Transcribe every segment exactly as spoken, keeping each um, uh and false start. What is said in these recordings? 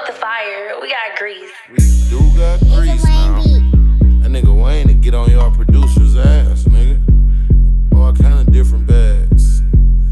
the fire. We got grease. We do got grease now. That nigga Wayne to get on y'all producer's ass, nigga. All kind of different bags.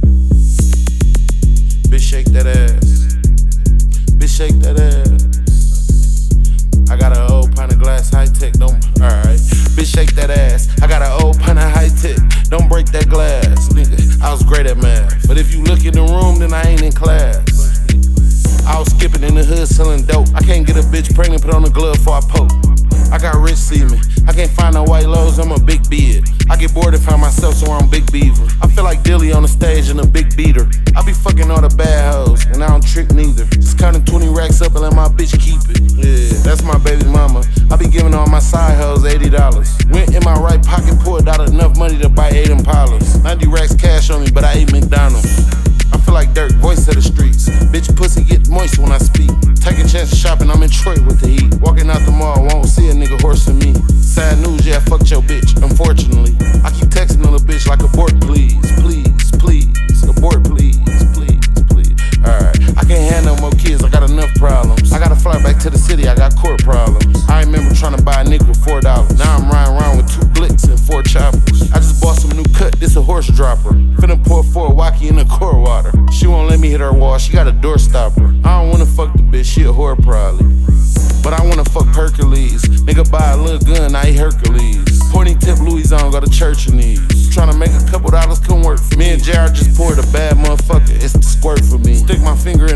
Bitch, shake that ass. Bitch, shake that ass. I got an old pint of glass, high tech, don't. Alright. Bitch, shake that ass. I got an old pint of high tech. Don't break that glass, nigga. I was great at math. But if you look in the room, then I ain't in class. I was skipping in the hood selling dope. I can't get a bitch pregnant, put on a glove before I poke. I got rich semen. I can't find no white lows, I'm a big beard. I get bored and find myself somewhere on Big Beaver. I feel like Dilly on the stage in a big beater. I be fucking all the bad hoes, and I don't trick neither. Just counting twenty racks up and let my bitch keep it. Yeah, that's my baby mama. I be giving all my side hoes eighty dollars. Went in my right pocket, pulled out enough money to buy eight Impalas. ninety racks cash on me, but I ate McDonald's. I feel like Dirk, voice of the streets. Bitch pussy get moist when I speak. Taking chances shopping, I'm in Detroit with the heat. Walking out the mall, won't see a nigga horsing me. Sad news, yeah, I fucked your bitch, unfortunately. I keep texting on the bitch like abort please, please, please. Abort please, please, please. Alright, I can't have no more kids, I got enough problems. I gotta fly back to the city, I got court problems. I remember trying to buy a nigga with four dollars. Now I'm riding around with two blicks and four choppers. I just bought some new cut, this a horse dropper. Finna pour four wacky in the core water. She won't let me hit her wall, she got a door stopper. I don't wanna fuck the bitch, she a whore probably. But I wanna fuck Hercules. Nigga buy a little gun, I eat Hercules. Pointy tip Louis on, go to church in these. Tryna make a couple dollars, couldn't work for me. Me and J R just poured a bad motherfucker, it's the squirt for me. Stick my finger